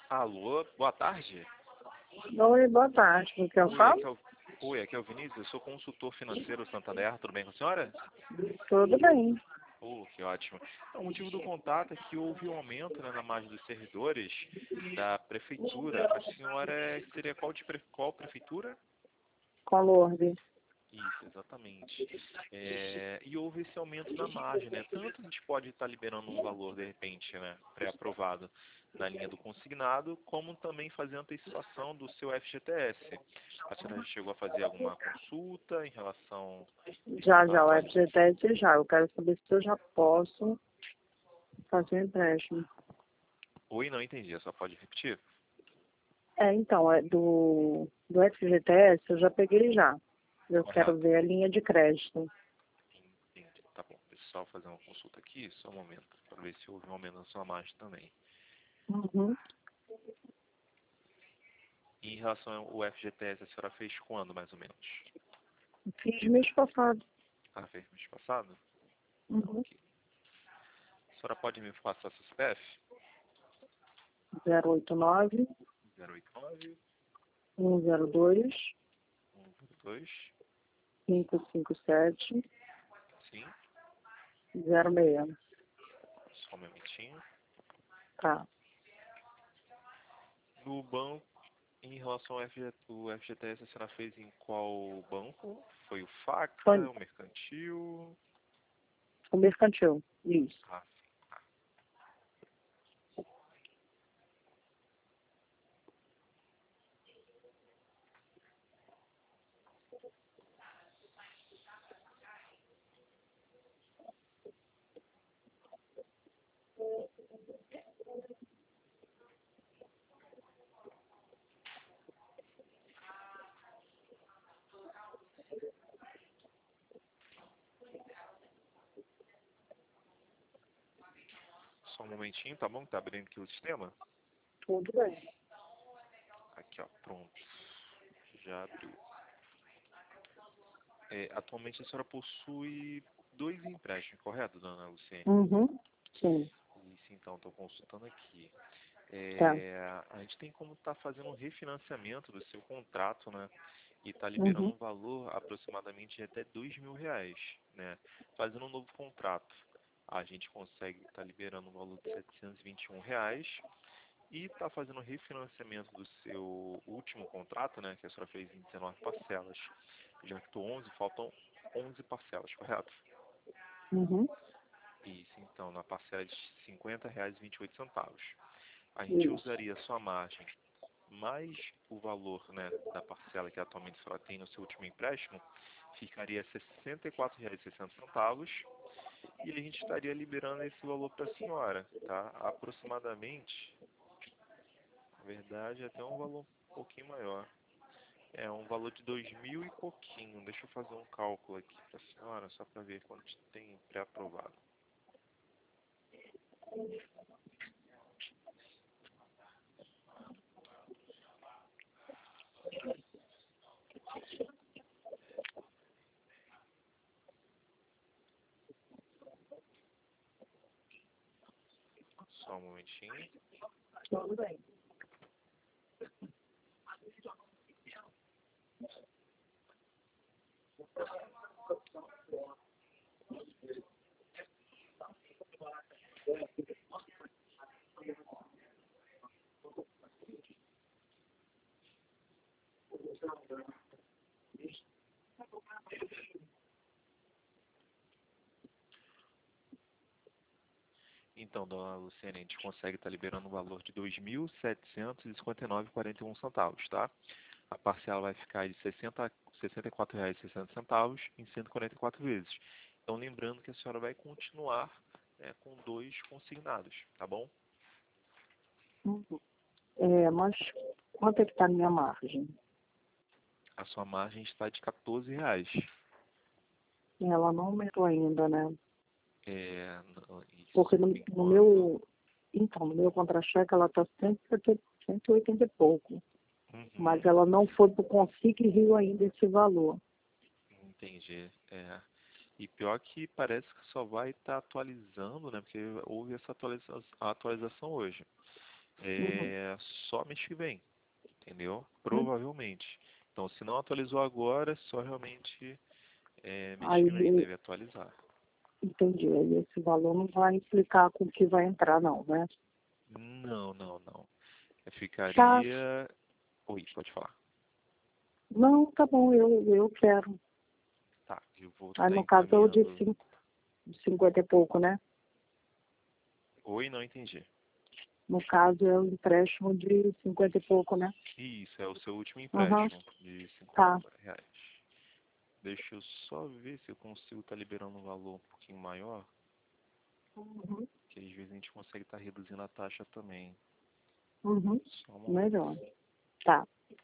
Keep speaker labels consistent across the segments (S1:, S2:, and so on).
S1: Alô, boa tarde.
S2: Oi, boa tarde. Com quem eu
S1: Oi,
S2: falo?
S1: aqui é o Vinícius, eu sou consultor financeiro Santander, tudo bem com a senhora?
S2: Tudo bem.
S1: Que ótimo. Então, o motivo do contato é que houve um aumento, né, na margem dos servidores da prefeitura. A senhora seria qual prefeitura?
S2: Com a Lourdes.
S1: Isso, exatamente. E houve esse aumento na margem, né? Tanto a gente pode estar liberando um valor, de repente, né, pré-aprovado na linha do consignado, como também fazer antecipação do seu FGTS. A senhora já chegou a fazer alguma consulta em relação
S2: Já, o
S1: à...
S2: FGTS já. Eu quero saber se eu já posso fazer um empréstimo.
S1: Oi, não entendi, só pode repetir?
S2: Então, do FGTS eu já peguei já. Eu quero
S1: Correto.
S2: ver a linha de crédito.
S1: Entendi. Tá bom. Pessoal, fazer uma consulta aqui, só um momento, para ver se houve um aumento na sua margem também.
S2: Uhum.
S1: E em relação ao FGTS, a senhora fez quando, mais ou menos?
S2: Fiz mês passado.
S1: Ah, fez mês passado?
S2: Uhum.
S1: Ok. A senhora pode me passar seu CPF?
S2: 089
S1: 089
S2: 102
S1: 102
S2: 557
S1: Sim,
S2: 06.
S1: só um momentinho.
S2: Tá.
S1: No banco, em relação ao o FGTS, a senhora fez em qual banco? Foi o
S2: Foi
S1: Facra, o Mercantil?
S2: o mercantil. Isso.
S1: Ah, só um momentinho, tá bom? Tá abrindo aqui o sistema?
S2: Tudo bem.
S1: Aqui, ó, pronto. Já abriu. Atualmente a senhora possui dois empréstimos, correto, dona Luciene?
S2: Uhum. Sim.
S1: Isso, então, estou consultando aqui.
S2: Tá.
S1: A gente tem como estar fazendo um refinanciamento do seu contrato, né? E está liberando
S2: Uhum.
S1: um valor aproximadamente de até R$ 2.000, né? Fazendo um novo contrato, a gente consegue estar liberando um valor de R$ 721 e está fazendo um refinanciamento do seu último contrato, né? Que a senhora fez em 19 parcelas. Já que 11, faltam 11 parcelas, correto?
S2: Uhum.
S1: Isso, então, na parcela de R$ 50,28. A gente
S2: Isso.
S1: usaria a sua margem mais o valor, né, da parcela que atualmente a senhora tem no seu último empréstimo, ficaria R$ 64,60 e a gente estaria liberando esse valor para a senhora, tá? Aproximadamente, na verdade, até um valor um pouquinho maior. É um valor de 2.000 e pouquinho. Deixa eu fazer um cálculo aqui para a senhora, só para ver quanto tem pré-aprovado. Só um momentinho.
S2: Tudo bem.
S1: Então, dona Luciane, a gente consegue estar liberando um valor de R$ 2.759,41, tá? A parcela vai ficar de R$ 64,60 em 144 vezes. Então, lembrando que a senhora vai continuar, né, com dois consignados, tá bom?
S2: Uhum. Mas quanto é que está a minha margem?
S1: A sua margem está de R$ 14.
S2: Ela não aumentou ainda, né?
S1: Isso,
S2: Porque
S1: por
S2: no
S1: enquanto.
S2: no meu contra-cheque ela está 180 e pouco. Mas
S1: Uhum,
S2: ela não foi para o Consic Rio ainda esse valor.
S1: entendi. E pior que parece que só vai estar atualizando, né? Porque houve essa atualização hoje.
S2: Uhum.
S1: só mês que vem, entendeu? Provavelmente. Então, se não atualizou agora, só realmente mês que vem
S2: Aí,
S1: deve atualizar.
S2: entendi. Aí esse valor não vai implicar com o que vai entrar, não, né?
S1: Não, não, não.
S2: Tá.
S1: Ficaria... Oi, pode falar.
S2: Não, tá bom, eu quero.
S1: Tá, eu vou
S2: Aí
S1: estar
S2: no caso é o de
S1: encaminhando...
S2: 50 e pouco, né?
S1: Oi, não entendi.
S2: No caso é o empréstimo de 50 e pouco, né?
S1: Isso, é o seu último
S2: Aham,
S1: empréstimo de
S2: tá.
S1: 50 reais. Deixa eu só ver se eu consigo estar liberando um valor um pouquinho maior,
S2: Uhum,
S1: que às vezes a gente consegue estar reduzindo a taxa também.
S2: uhum,
S1: Só um momento.
S2: melhor. Tá.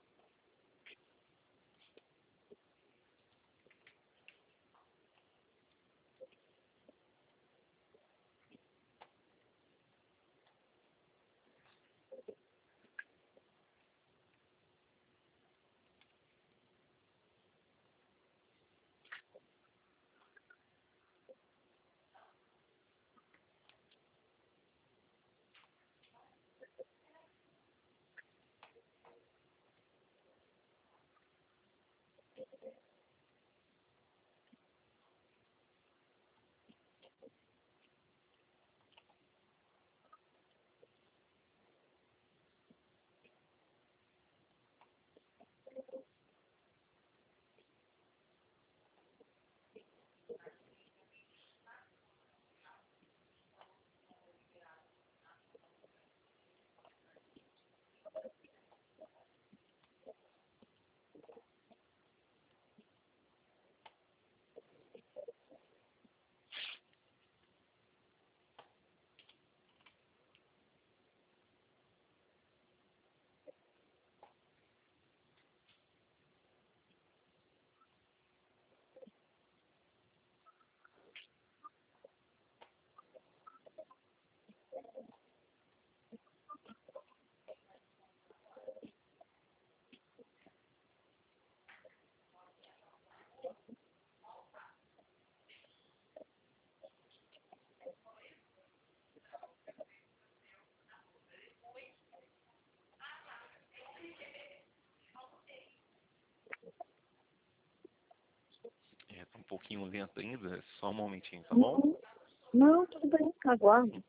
S1: Tá um pouquinho lento ainda, só um momentinho, tá bom?
S2: Uhum. Não, tudo bem, aguardo.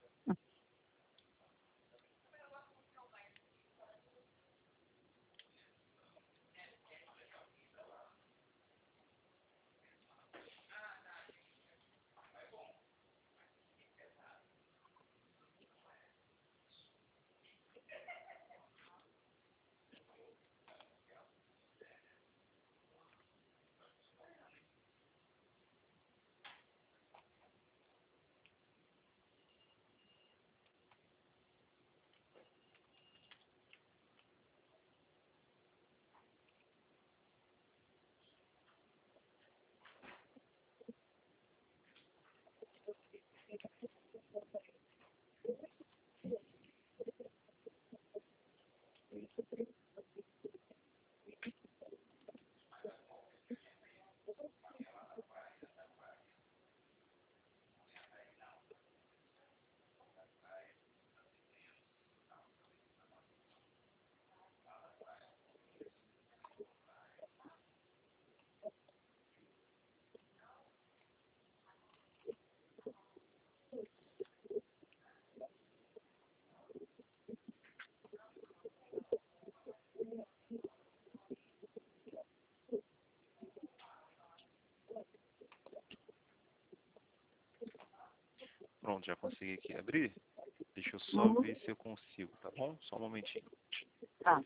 S1: Pronto, já consegui aqui abrir. Deixa eu só
S2: Uhum,
S1: ver se eu consigo, tá bom? Só um momentinho.
S2: tá.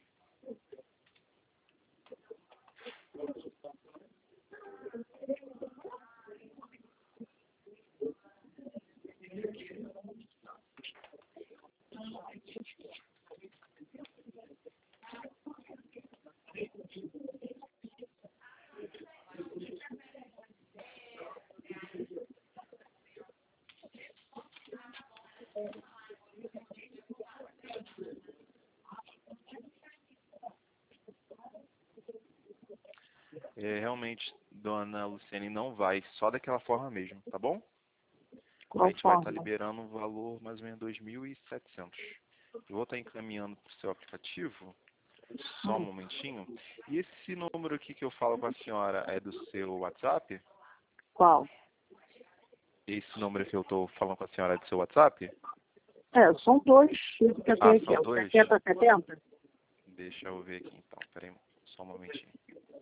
S1: Realmente, dona Luciane, não vai, só daquela forma mesmo, tá bom? A
S2: Qual
S1: gente vai estar
S2: forma?
S1: liberando um valor mais ou menos 2.700. Eu vou estar encaminhando para o seu aplicativo, só um momentinho. E esse número aqui que eu falo com a senhora é do seu WhatsApp?
S2: Qual?
S1: Esse número que eu estou falando com a senhora é do seu WhatsApp?
S2: São dois tipos que eu tenho aqui.
S1: São
S2: É o
S1: dois?
S2: 7070?
S1: Deixa eu ver aqui então, peraí, só um momentinho.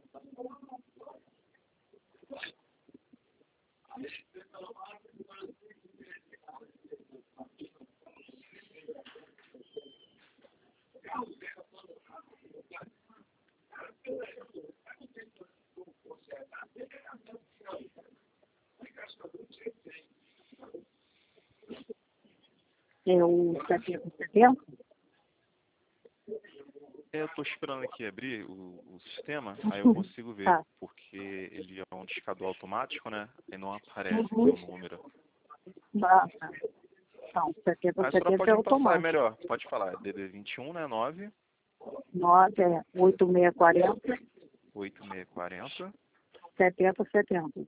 S2: É o 7070?
S1: Eu estou esperando aqui abrir o sistema, aí eu consigo ver,
S2: Tá.
S1: porque ele é um discador automático, né? E não aparece aqui
S2: Uhum.
S1: o número.
S2: Tá. Então,
S1: A senhora
S2: 7070
S1: pode
S2: é
S1: me passar, é
S2: automático.
S1: melhor. Pode falar, DD21, né? 9
S2: 9 é 8640
S1: 8640
S2: 7070.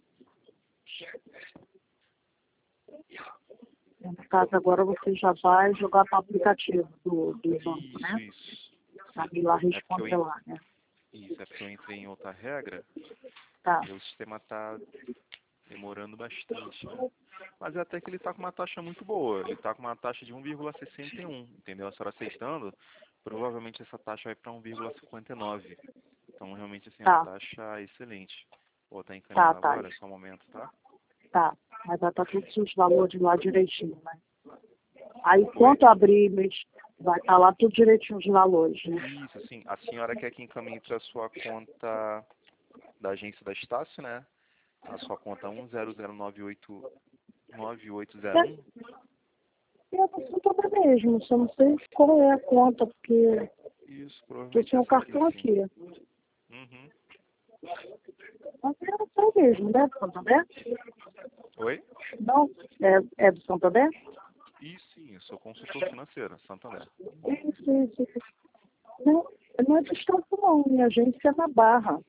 S2: No caso, agora você já vai jogar para o aplicativo do banco, né?
S1: Isso.
S2: Sabe lá
S1: É porque
S2: responder lá, né?
S1: Isso, é porque eu entrei em outra regra
S2: Tá.
S1: e o sistema está demorando bastante, né? Mas é até que ele está com uma taxa muito boa. Ele está com uma taxa de 1,61, entendeu? A senhora aceitando, provavelmente essa taxa vai para 1,59. Então, realmente, assim, é uma
S2: Tá.
S1: taxa excelente. Vou estar
S2: Tá,
S1: encaminhando
S2: tá.
S1: agora, só um momento, tá?
S2: Tá. Mas já tá todos os valores lá direitinho, né? Aí,
S1: Oi?
S2: quanto abrir, vai estar lá tudo direitinho os valores, né?
S1: Isso, assim, a senhora quer que encaminhe para a sua conta da agência da Estácio, né? A sua conta 100989801.
S2: Eu não tô mesmo, só não sei qual é a conta, porque
S1: Isso,
S2: eu
S1: provavelmente
S2: tinha um
S1: essa aqui,
S2: cartão
S1: sim.
S2: aqui.
S1: Uhum.
S2: Mas é essa mesmo, né, do Santander?
S1: Oi?
S2: Não, é do Santander?
S1: Isso, sim, eu sou consultor financeiro, Santander.
S2: Isso. Não é distância não, minha agência é na Barra.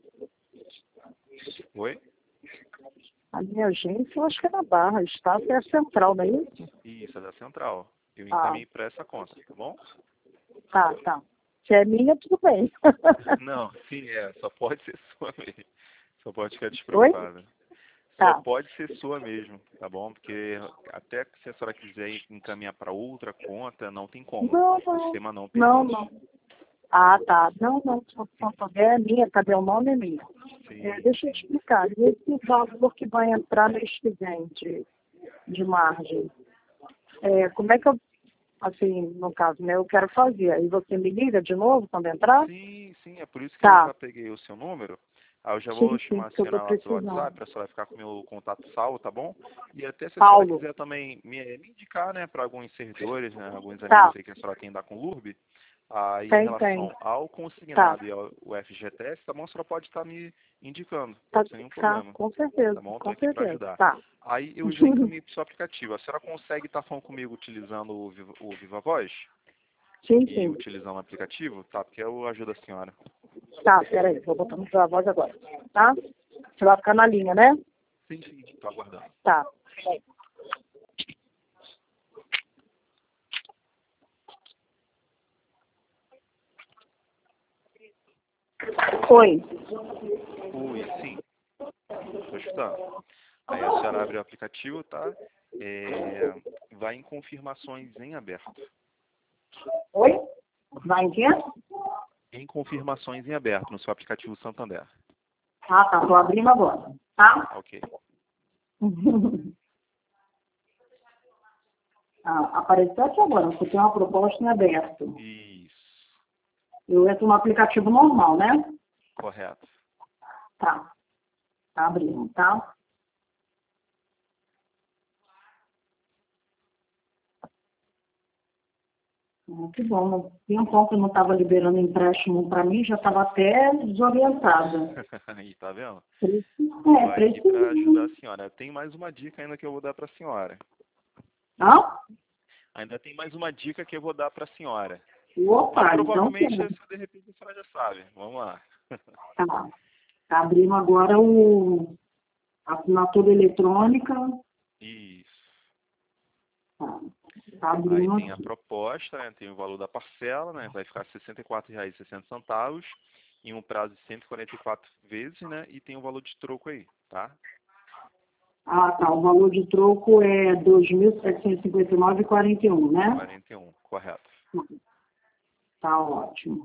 S1: Oi?
S2: A minha agência eu acho que é na Barra, Estado é a central, não é isso?
S1: Isso, é da Central. Eu
S2: Ah,
S1: encaminhei para essa conta, tá bom?
S2: tá. Se é minha, tudo bem.
S1: Não, sim, só pode ser sua mesmo. Só pode ficar
S2: Oi?
S1: despreocupada. Só
S2: Tá.
S1: pode ser sua mesmo, tá bom? Porque até que se a senhora quiser encaminhar para outra conta, não tem como.
S2: Não,
S1: O sistema não
S2: não.
S1: permite.
S2: Ah, tá. Não, Santander é minha, cadê o nome é minha?
S1: Sim,
S2: Deixa eu
S1: sim.
S2: explicar. E esse valor que vai entrar mês que vem de margem, como é que eu, assim, no caso, né, eu quero fazer? Aí você me liga de novo quando entrar?
S1: Sim, é por isso que eu
S2: Tá.
S1: já peguei o seu número. Aí eu já vou
S2: Sim,
S1: chamar a
S2: que eu tô
S1: senhora lá pelo
S2: precisando.
S1: WhatsApp, a senhora vai ficar com o meu contato salvo, tá bom? E até se a senhora
S2: Paulo,
S1: quiser também me indicar, né, para alguns servidores, né, alguns amigos
S2: tá.
S1: aí que a senhora tem da Conlurb, aí em
S2: Tem.
S1: relação ao
S2: Tá.
S1: consignado e ao FGTS, tá bom? A senhora pode estar me indicando,
S2: Tá,
S1: sem nenhum
S2: tá,
S1: problema,
S2: com certeza,
S1: tá bom?
S2: com
S1: Estou aqui para
S2: certeza.
S1: ajudar.
S2: Tá.
S1: Aí eu já encaminhei para o seu aplicativo. A senhora consegue estar falando comigo utilizando o Viva Voz? E
S2: Sim.
S1: utilizando o aplicativo? Tá, porque eu ajudo a senhora.
S2: Tá, peraí, vou botar no sua voz agora. Tá? Você vai ficar na linha, né?
S1: Sim, tô aguardando.
S2: Tá. Oi.
S1: Oi, sim, tô escutando. Aí a senhora abre o aplicativo, tá? Vai em confirmações em aberto.
S2: Oi? Vai em quê?
S1: Em confirmações em aberto no seu aplicativo Santander.
S2: Ah, tá. Tô abrindo agora. Tá?
S1: Ok.
S2: Apareceu aqui agora. Você tem uma proposta em aberto.
S1: Isso.
S2: Eu entro no aplicativo normal, né?
S1: Correto.
S2: Tá. Tá abrindo, tá? Que bom. No tempo que eu não estava liberando empréstimo para mim, já estava até desorientada.
S1: Aí, tá vendo?
S2: Preciso.
S1: Tô aqui para ajudar
S2: Preciso.
S1: a senhora. Tem mais uma dica ainda que eu vou dar para a senhora.
S2: Ah?
S1: Ainda tem mais uma dica que eu vou dar para a senhora. Mas
S2: Opa, então
S1: provavelmente,
S2: quero.
S1: de repente, a senhora já sabe. Vamos lá.
S2: Tá. Tá abrindo agora a assinatura eletrônica.
S1: Isso.
S2: Tá. Tá
S1: Aí
S2: abrindo
S1: tem a
S2: aqui.
S1: proposta, né? Tem o valor da parcela, né? Vai ficar R$ 64,60 em um prazo de 144 vezes, né? E tem o valor de troco aí, tá?
S2: Ah, tá. O valor de troco é 2.759,41, né?
S1: 41, correto.
S2: Tá ótimo.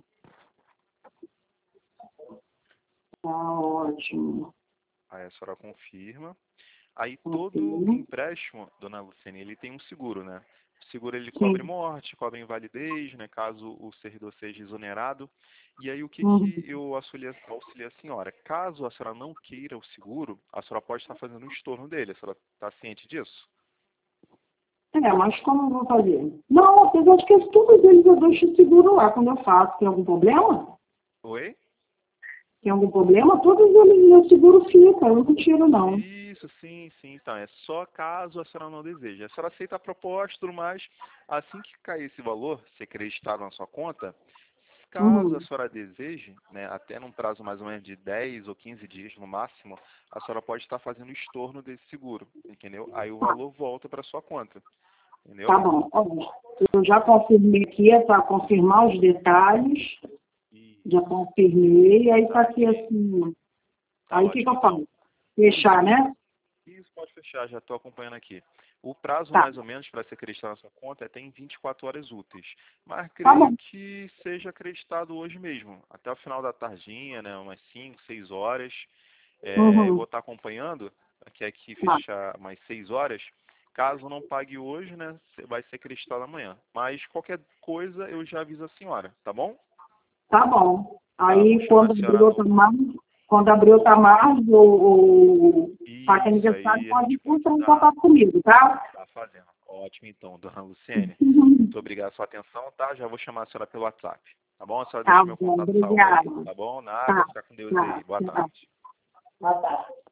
S2: Tá ótimo.
S1: Aí a senhora confirma. Aí
S2: Ok.
S1: todo empréstimo, dona Luciene, ele tem um seguro, né? O seguro ele cobre
S2: Sim.
S1: morte, cobre invalidez, né? Caso o servidor seja exonerado. E aí o que
S2: Uhum.
S1: que eu auxilio a senhora? Caso a senhora não queira o seguro, a senhora pode estar fazendo o estorno dele. A senhora está ciente disso?
S2: Mas como eu vou fazer? Não, apesar de que todos eles eu deixo seguro lá quando eu faço. Tem algum problema?
S1: Oi?
S2: Tem algum problema? Todos eles meu seguro fica, eu não tiro não.
S1: Isso, sim, sim. Então, é só caso a senhora não deseje. A senhora aceita a proposta e tudo mais. Assim que cair esse valor, ser acreditado na sua conta, caso a
S2: Uhum.
S1: senhora deseje, né, até num prazo mais ou menos de 10 ou 15 dias no máximo, a senhora pode estar fazendo o estorno desse seguro, entendeu? Aí o
S2: Tá,
S1: valor volta para sua conta,
S2: tá
S1: entendeu?
S2: bom. Ó, eu já confirmei aqui, é para confirmar os detalhes.
S1: E
S2: Já confirmei, aí tá
S1: tá
S2: aqui
S1: aqui.
S2: assim.
S1: Tá
S2: Aí o que que
S1: ótimo,
S2: eu
S1: então.
S2: faço? Fechar, né?
S1: Isso pode fechar, já estou acompanhando aqui. O prazo,
S2: Tá,
S1: mais ou menos, para ser acreditado na sua conta é tem 24 horas úteis. Mas
S2: tá
S1: creio
S2: bom.
S1: que seja acreditado hoje mesmo, até o final da tardinha, né, umas 5, 6 horas. Eu vou
S2: Uhum.
S1: estar acompanhando, aqui
S2: Tá,
S1: fechar mais 6 horas. Caso não pague hoje, né, vai ser acreditado amanhã. Mas qualquer coisa eu já aviso a senhora, tá bom?
S2: tá bom.
S1: Tá, vou
S2: Aí
S1: chamar a
S2: quando
S1: senhora
S2: abrir outra
S1: no...
S2: margem, quando abrir outra margem, o saque
S1: Isso,
S2: aniversário
S1: aí a
S2: pode
S1: gente pode
S2: entrar em
S1: estar
S2: contato comigo, tá?
S1: fazendo. Ótimo, então, dona Luciene. Muito obrigado pela sua atenção, tá? Já vou chamar a senhora pelo WhatsApp. Tá bom? A senhora
S2: Tá
S1: deixa meu
S2: bom,
S1: contato salvo aí,
S2: obrigada.
S1: tá bom? Nada,
S2: Tá,
S1: fica com Deus
S2: tá,
S1: aí. Boa
S2: tá.
S1: tarde.
S2: Boa tarde.